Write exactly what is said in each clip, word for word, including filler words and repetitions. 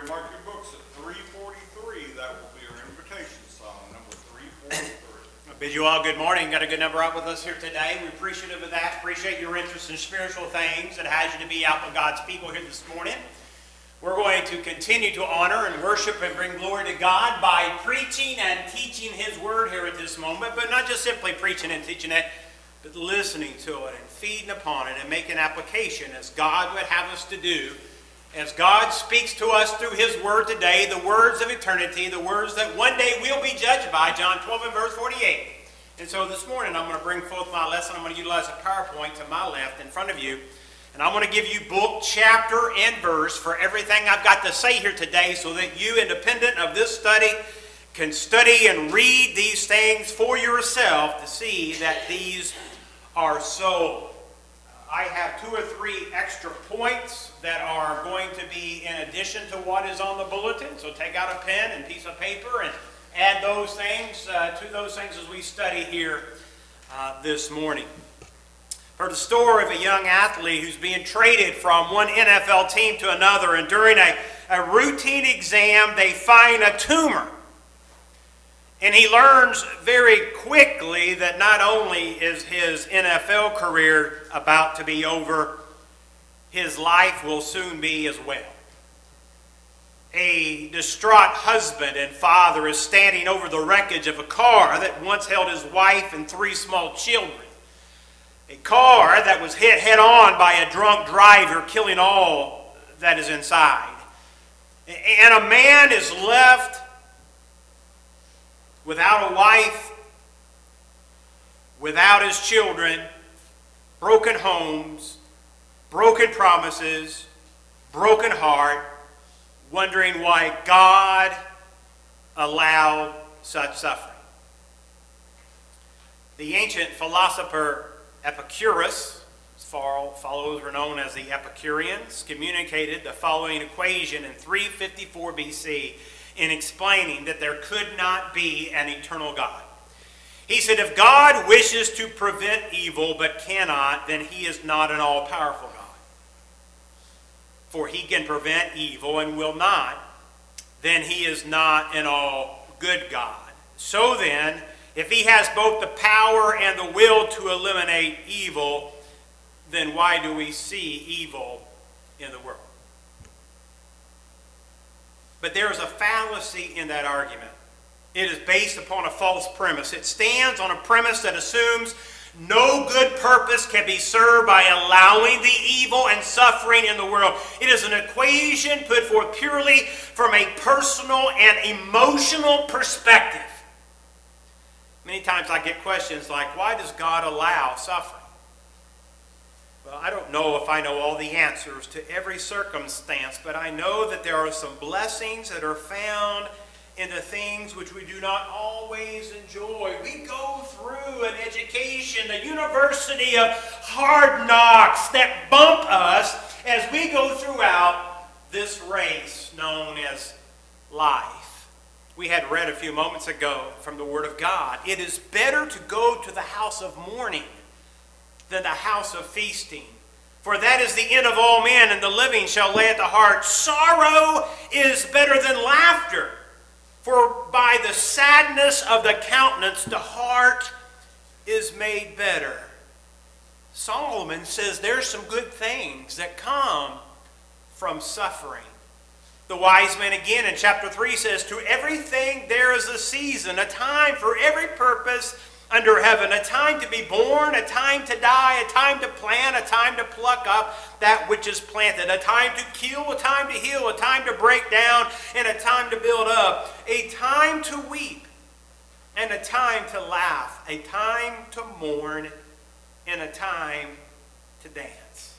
your mark your books at three forty-three. That will be our invitation song, number three forty-three. I bid you all good morning. Got a good number out with us here today. We're appreciative of that. Appreciate your interest in spiritual things that has you to be out with God's people here this morning. We're going to continue to honor and worship and bring glory to God by preaching and teaching His Word here at this moment, but not just simply preaching and teaching it, but listening to it and feeding upon it and making application as God would have us to do. As God speaks to us through His Word today, the words of eternity, the words that one day we'll be judged by, John twelve and verse forty-eight. And so this morning I'm going to bring forth my lesson. I'm going to utilize a PowerPoint to my left in front of you. And I'm going to give you book, chapter, and verse for everything I've got to say here today so that you, independent of this study, can study and read these things for yourself to see that these are so. I have two or three extra points that are going to be in addition to what is on the bulletin. So take out a pen and piece of paper and add those things uh, to those things as we study here uh, this morning. Heard the story of a young athlete who's being traded from one N F L team to another, and during a, a routine exam they find a tumor. And he learns very quickly that not only is his N F L career about to be over, his life will soon be as well. A distraught husband and father is standing over the wreckage of a car that once held his wife and three small children. A car that was hit head-on by a drunk driver, killing all that is inside. And a man is left without a wife, without his children, broken homes, broken promises, broken heart, wondering why God allowed such suffering. The ancient philosopher Epicurus, his followers were known as the Epicureans, communicated the following equation in three fifty-four B C in explaining that there could not be an eternal God. He said, if God wishes to prevent evil but cannot, then He is not an all-powerful God. For He can prevent evil and will not, then He is not an all-good God. So then, if He has both the power and the will to eliminate evil, then why do we see evil in the world? But there is a fallacy in that argument. It is based upon a false premise. It stands on a premise that assumes no good purpose can be served by allowing the evil and suffering in the world. It is an equation put forth purely from a personal and emotional perspective. Many times I get questions like, why does God allow suffering? Well, I don't know if I know all the answers to every circumstance, but I know that there are some blessings that are found in the things which we do not always enjoy. We go through an education, a university of hard knocks that bump us as we go throughout this race known as life. We had read a few moments ago from the Word of God, it is better to go to the house of mourning than the house of feasting. For that is the end of all men, and the living shall lay at the heart. Sorrow is better than laughter. For by the sadness of the countenance, the heart is made better. Solomon says there's some good things that come from suffering. The wise man again in chapter three says, to everything there is a season, a time for every purpose under heaven, a time to be born, a time to die, a time to plant, a time to pluck up that which is planted, a time to kill, a time to heal, a time to break down, and a time to build up, a time to weep, and a time to laugh, a time to mourn, and a time to dance.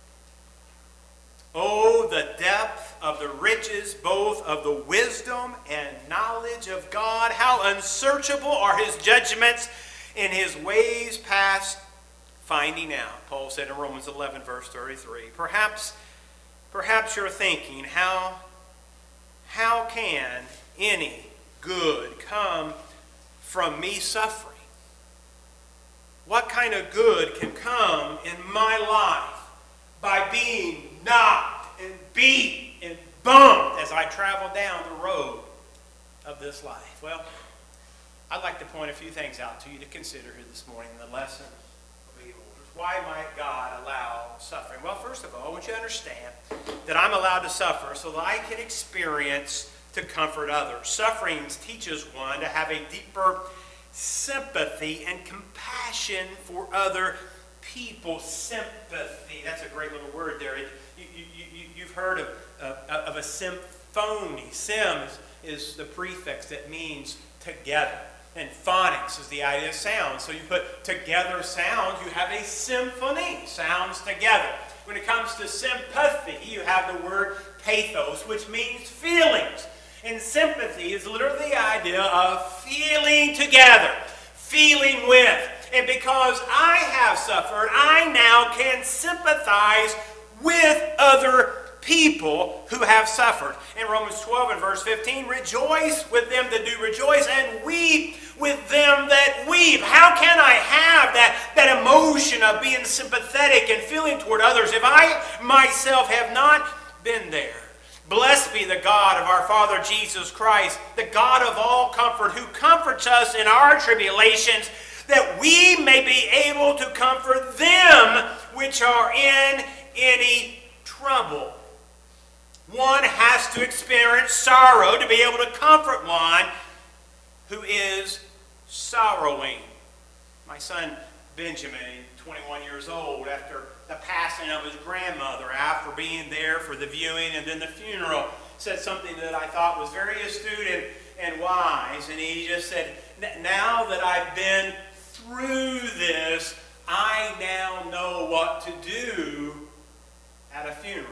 Oh, the depth of the riches, both of the wisdom and knowledge of God. How unsearchable are His judgments and His ways past finding out. Paul said in Romans eleven, verse thirty-three. Perhaps, perhaps you're thinking, how, how can any good come from me suffering? What kind of good can come in my life by being knocked and beat and bumped, as as I travel down the road of this life? Well, I'd like to point a few things out to you to consider here this morning in the lesson of evil. Why might God allow suffering? Well, first of all, I want you to understand that I'm allowed to suffer so that I can experience to comfort others. Suffering teaches one to have a deeper sympathy and compassion for other people. Sympathy. That's a great little word there. It, you, you, you, you've heard of, uh, of a symphony. Sim is, is the prefix that means together. And phonics is the idea of sound. So you put together sounds, you have a symphony. Sounds together. When it comes to sympathy, you have the word pathos, which means feelings. And sympathy is literally the idea of feeling together, feeling with. And because I have suffered, I now can sympathize with other people who have suffered. In Romans twelve and verse fifteen, rejoice with them that do rejoice and weep with them that weep. How can I have that, that emotion of being sympathetic and feeling toward others if I myself have not been there? Blessed be the God of our Father Jesus Christ, the God of all comfort, who comforts us in our tribulations, that we may be able to comfort them which are in any trouble. One has to experience sorrow to be able to comfort one who is sorrowing. My son Benjamin, twenty-one years old, after the passing of his grandmother, after being there for the viewing and then the funeral, said something that I thought was very astute and, and wise. And he just said, now that I've been through this, I now know what to do at a funeral.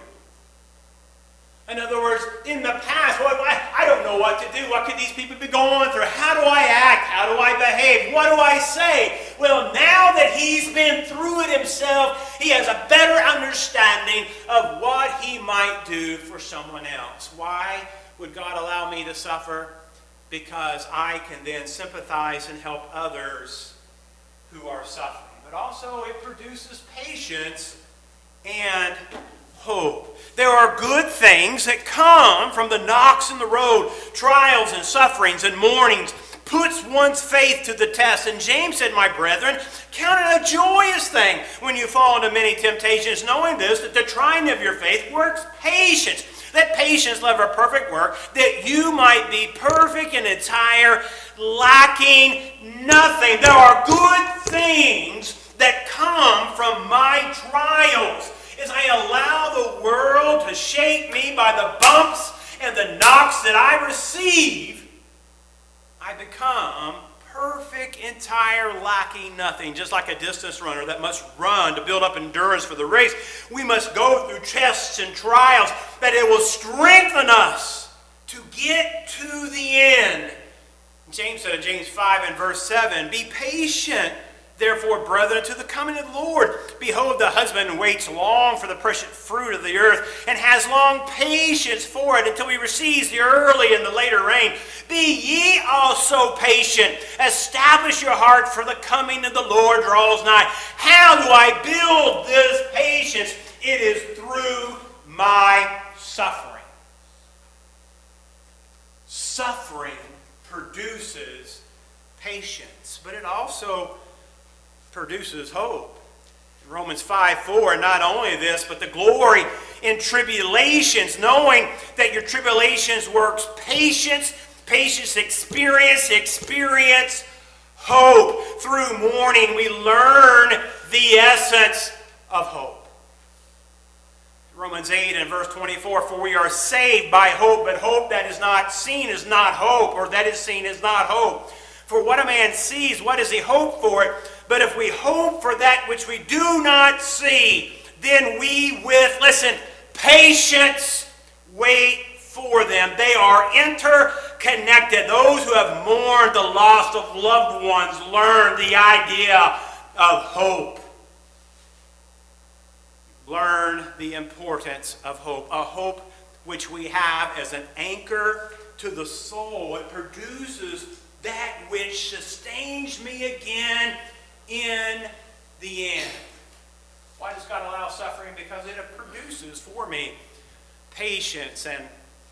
In other words, in the past, well, I, I don't know what to do. What could these people be going through? How do I act? How do I behave? What do I say? Well, now that he's been through it himself, he has a better understanding of what he might do for someone else. Why would God allow me to suffer? Because I can then sympathize and help others who are suffering. But also it produces patience and hope. There are good things that come from the knocks in the road, trials and sufferings and mournings, puts one's faith to the test. And James said, my brethren, count it a joyous thing when you fall into many temptations, knowing this, that the trying of your faith works patience. That patience love a perfect work, that you might be perfect and entire, lacking nothing. There are good things that come from my trials. As I allow the world to shake me by the bumps and the knocks that I receive, I become perfect, entire, lacking nothing. Just like a distance runner that must run to build up endurance for the race, we must go through tests and trials that it will strengthen us to get to the end. James said in James five and verse seven, be patient, therefore, brethren, to the coming of the Lord. Behold, the husband waits long for the precious fruit of the earth, and has long patience for it until he receives the early and the later rain. Be ye also patient. Establish your heart, for the coming of the Lord draws nigh. How do I build this patience? It is through my suffering. Suffering produces patience, but it also produces hope. Romans five four, and not only this, but the glory in tribulations, knowing that your tribulations works patience, patience experience, experience hope. Through mourning, we learn the essence of hope. Romans eight and verse twenty-four, for we are saved by hope, but hope that is not seen is not hope, or that is seen is not hope. For what a man sees, what does he hope for it? But if we hope for that which we do not see, then we with, listen, patience wait for them. They are interconnected. Those who have mourned the loss of loved ones learn the idea of hope. Learn the importance of hope. A hope which we have as an anchor to the soul. It produces that which sustains me again in the end. Why does God allow suffering? Because it produces for me patience and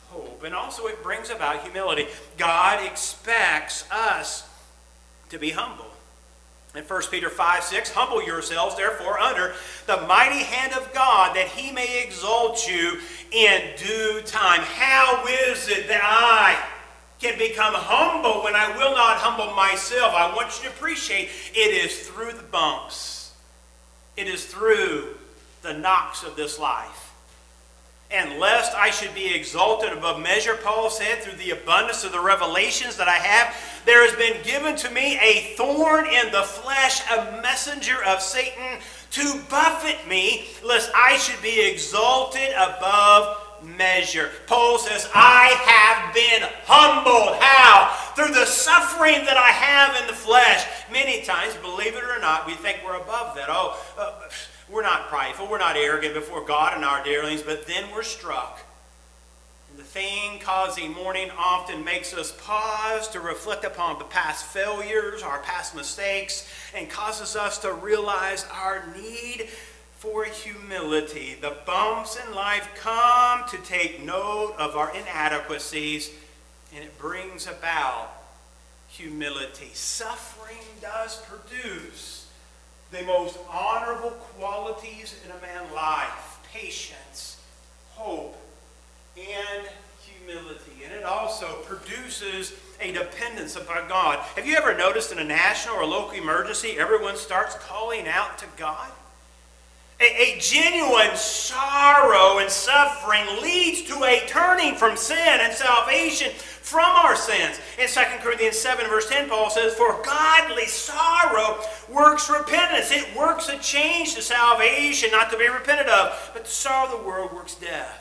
hope. And also it brings about humility. God expects us to be humble. In First Peter five six, humble yourselves, therefore, under the mighty hand of God, that he may exalt you in due time. How is it that I can become humble when I will not humble myself? I want you to appreciate it is through the bumps. It is through the knocks of this life. And lest I should be exalted above measure, Paul said, through the abundance of the revelations that I have, there has been given to me a thorn in the flesh, a messenger of Satan, to buffet me, lest I should be exalted above measure. Paul says, I have been humbled. How? Through the suffering that I have in the flesh. Many times, believe it or not, we think we're above that. Oh, uh, we're not prideful, we're not arrogant before God and our dearlings, but then we're struck. And the thing causing mourning often makes us pause to reflect upon the past failures, our past mistakes, and causes us to realize our need for humility. The bumps in life come to take note of our inadequacies, and it brings about humility. Suffering does produce the most honorable qualities in a man's life: patience, hope, and humility. And it also produces a dependence upon God. Have you ever noticed in a national or local emergency, everyone starts calling out to God? A, a genuine sorrow and suffering leads to a turning from sin and salvation from our sins. In Second Corinthians seven, verse ten, Paul says, for godly sorrow works repentance. It works a change to salvation, not to be repented of. But the sorrow of the world works death.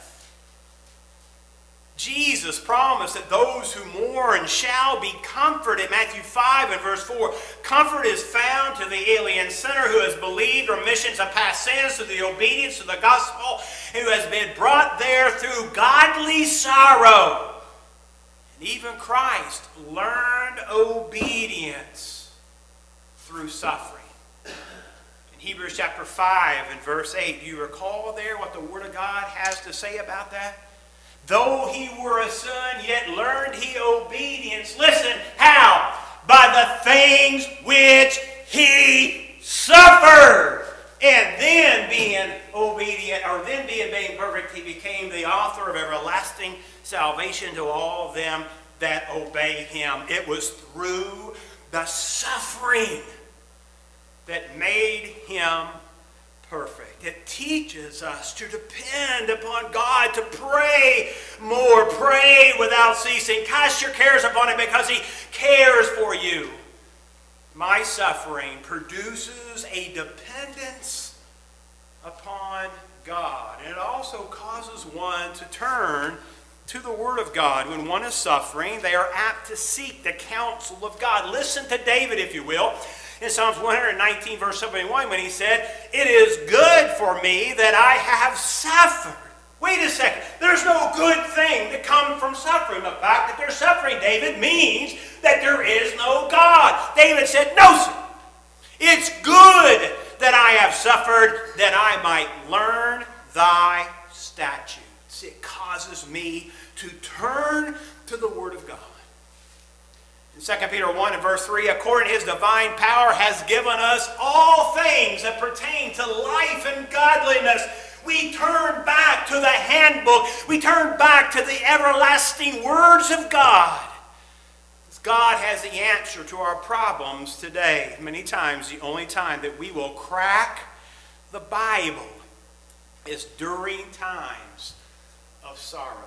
Jesus promised that those who mourn shall be comforted. Matthew five and verse four. Comfort is found to the alien sinner who has believed remissions of past sins through the obedience to the gospel, who has been brought there through godly sorrow. And even Christ learned obedience through suffering. In Hebrews chapter five and verse eight, do you recall there what the Word of God has to say about that? Though he were a son, yet learned he obedience. Listen, how? By the things which he suffered. And then being obedient, or then being made perfect, he became the author of everlasting salvation to all them that obey him. It was through the suffering that made him perfect. It teaches us to depend upon God, to pray more, pray without ceasing. Cast your cares upon him because he cares for you. My suffering produces a dependence upon God. And it also causes one to turn to the Word of God. When one is suffering, they are apt to seek the counsel of God. Listen to David, if you will, in Psalms one nineteen, verse seventy-one, when he said, it is good for me that I have suffered. Wait a second. There's no good thing that comes from suffering. The fact that they're suffering, David, means that there is no God. David said, no, sir. It's good that I have suffered, that I might learn thy statutes. It causes me to turn to the Word of God. In Second Peter one and verse three, according to his divine power has given us all things that pertain to life and godliness. We turn back to the handbook. We turn back to the everlasting words of God. God has the answer to our problems today. Many times, the only time that we will crack the Bible is during times of sorrow.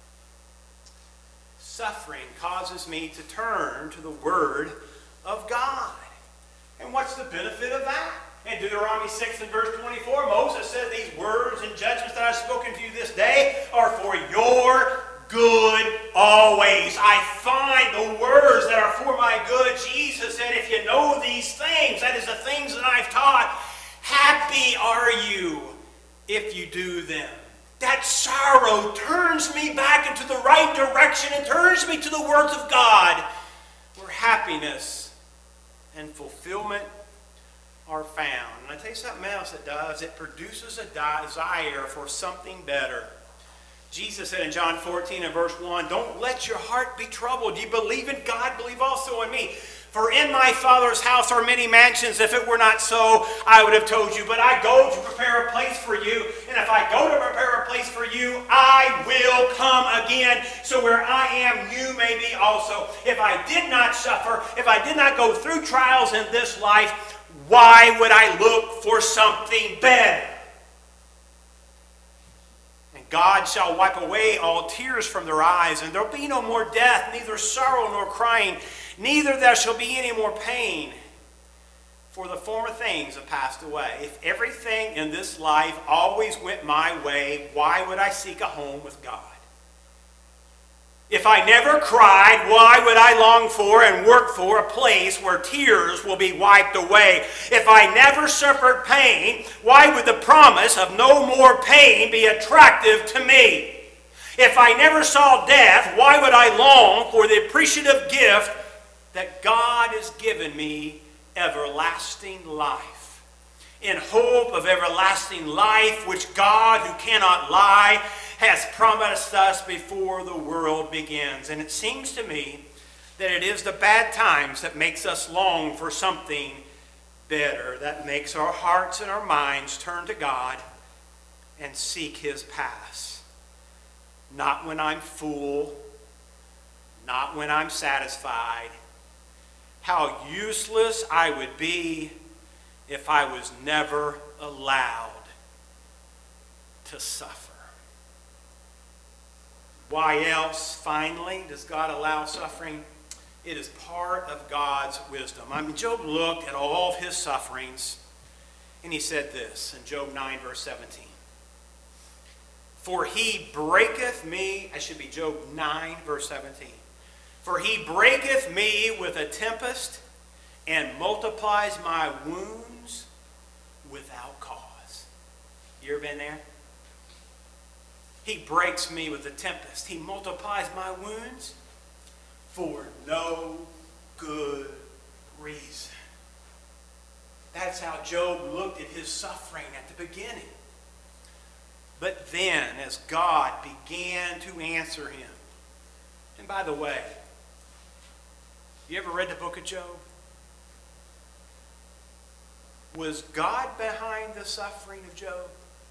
Suffering causes me to turn to the Word of God. And what's the benefit of that? In Deuteronomy six and verse twenty-four, Moses said, these words and judgments that I've spoken to you this day are for your good always. I find the words that are for my good. Jesus said, if you know these things, that is the things that I've taught, happy are you if you do them. That sorrow turns me back into the right direction and turns me to the words of God, where happiness and fulfillment are found. And I tell you something else it does. It produces a desire for something better. Jesus said in John fourteen and verse one, don't let your heart be troubled. You believe in God, believe also in me. For in my Father's house are many mansions. If it were not so, I would have told you. But I go to prepare a place for you. And if I go to prepare a place for you, I will come again. So where I am, you may be also. If I did not suffer, if I did not go through trials in this life, why would I look for something better? And God shall wipe away all tears from their eyes, and there will be no more death, neither sorrow nor crying. Neither there shall be any more pain, for the former things have passed away. If everything in this life always went my way, why would I seek a home with God? If I never cried, why would I long for and work for a place where tears will be wiped away? If I never suffered pain, why would the promise of no more pain be attractive to me? If I never saw death, why would I long for the appreciative gift that God has given me everlasting life? In hope of everlasting life, which God, who cannot lie, has promised us before the world begins. And it seems to me that it is the bad times that makes us long for something better, that makes our hearts and our minds turn to God and seek his paths. Not when I'm full, not when I'm satisfied. How useless I would be if I was never allowed to suffer. Why else, finally, does God allow suffering? It is part of God's wisdom. I mean, Job looked at all of his sufferings, and he said this in Job nine, verse seventeen. For he breaketh me, I should be Job nine, verse seventeen. For he breaketh me with a tempest and multiplies my wounds without cause. You ever been there? He breaks me with a tempest. He multiplies my wounds for no good reason. That's how Job looked at his suffering at the beginning. But then, as God began to answer him, and by the way, you ever read the book of Job? Was God behind the suffering of Job?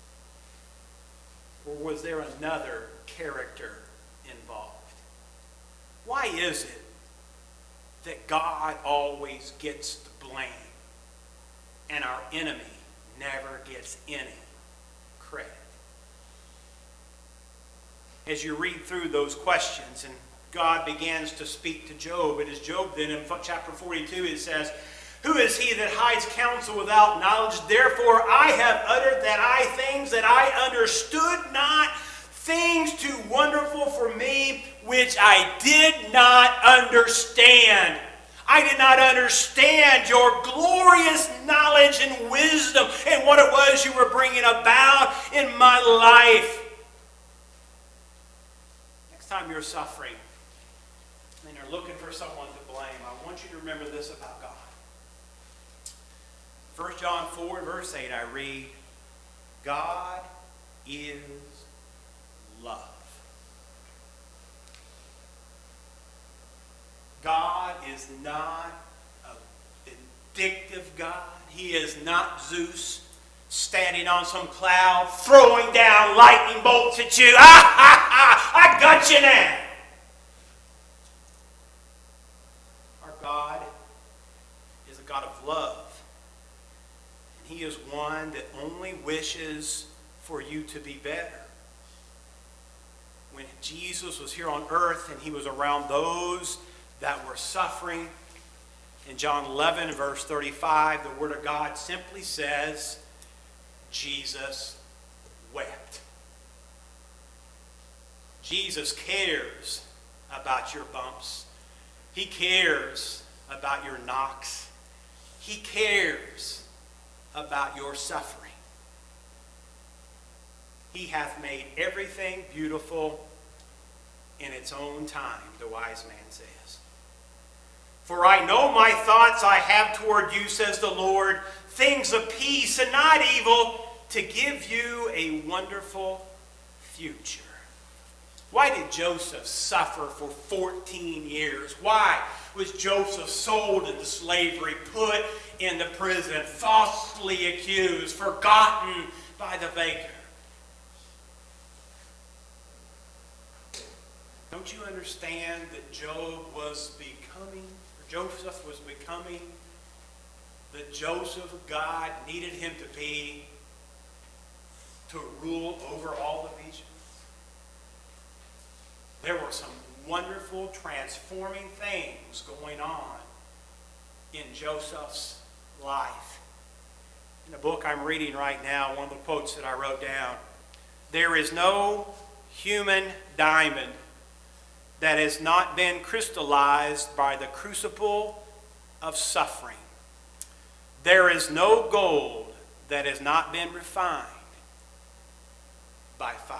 Or was there another character involved? Why is it that God always gets the blame and our enemy never gets any credit? As you read through those questions and God begins to speak to Job, it is Job then in chapter forty-two it says, who is he that hides counsel without knowledge? Therefore I have uttered that I things that I understood not, things too wonderful for me, which I did not understand. I did not understand your glorious knowledge and wisdom and what it was you were bringing about in my life. Next time you're suffering and you're looking for someone to blame, I want you to remember this about God. First John four, verse eight, I read, God is love. God is not a vindictive God. He is not Zeus standing on some cloud, throwing down lightning bolts at you. Ah, ha, ha, I got you now. Our God is a God of love. He is one that only wishes for you to be better. When Jesus was here on earth and he was around those that were suffering, in John eleven, verse thirty-five, the Word of God simply says, Jesus wept. Jesus cares about your bumps. He cares about your knocks. He cares about your suffering. He hath made everything beautiful in its own time, the wise man says. For I know my thoughts I have toward you, says the Lord, things of peace and not evil, to give you a wonderful future. Why did Joseph suffer for fourteen years? Why was Joseph sold into slavery, put into prison, falsely accused, forgotten by the baker? Don't you understand that Job was becoming, or Joseph was becoming the Joseph God needed him to be to rule over all of Egypt? There were some wonderful, transforming things going on in Joseph's life. In the book I'm reading right now, one of the quotes that I wrote down, there is no human diamond that has not been crystallized by the crucible of suffering. There is no gold that has not been refined by fire.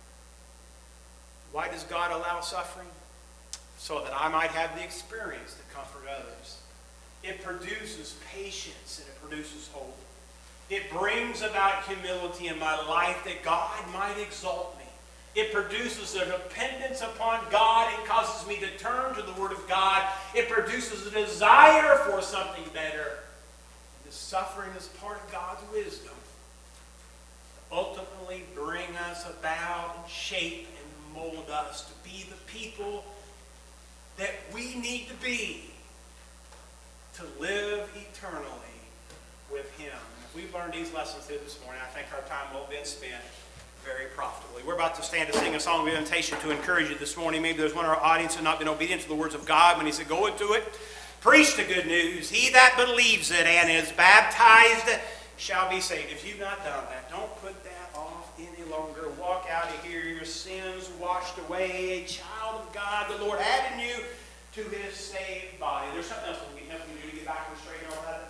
Why does God allow suffering? So that I might have the experience to comfort others. It produces patience and it produces hope. It brings about humility in my life that God might exalt me. It produces a dependence upon God. It causes me to turn to the Word of God. It produces a desire for something better. The suffering is part of God's wisdom to ultimately bring us about and shape and mold us to be the people that we need to be to live eternally with Him. And if we've learned these lessons here this morning, I think our time will have been spent very profitably. We're about to stand to sing a song of invitation to encourage you this morning. Maybe there's one of our audience who has not been obedient to the words of God when He said, go into it. Preach the good news. He that believes it and is baptized shall be saved. If you've not done that, don't put that off any longer. Walk out of here, your sins washed away, a child of God, the Lord adding you to His saved body. There's something else we can help you do to get back on the straight and all that.